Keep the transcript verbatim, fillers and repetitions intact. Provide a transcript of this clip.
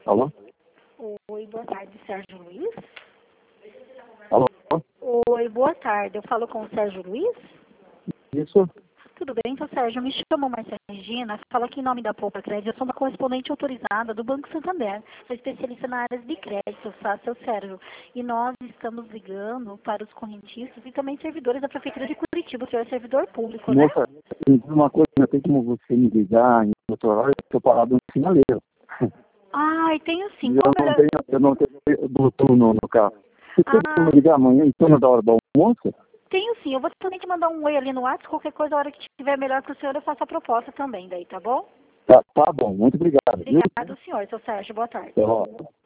Alô? Oi, boa tarde, Sérgio Luiz. Alô? Oi, boa tarde. Eu falo com o Sérgio Luiz? Isso? Tudo bem, então, Sérgio? Eu me chamo Marcia Regina, falo aqui em nome da Poupa Crédito. Eu sou uma correspondente autorizada do Banco Santander. Sou especialista na área de crédito, tá, seu Sérgio? E nós estamos ligando para os correntistas e também servidores da Prefeitura de Curitiba. O senhor é servidor público, né? Moça, me diz uma coisa, tem como você me ligar em outro horário, eu estou parado no sinaleiro. Ai, tenho sim. Eu Como não era... tenho, eu não tenho Bluetooth no, no carro. Você tem como Ah, me ligar amanhã em torno da hora do almoço? tenho sim. Eu vou também te mandar um oi ali no WhatsApp. Qualquer coisa, a hora que estiver melhor para o senhor, eu faço a proposta também daí, tá bom? Tá, tá bom, muito obrigado, viu? Obrigado, senhor. Seu Sérgio, boa tarde. Até logo.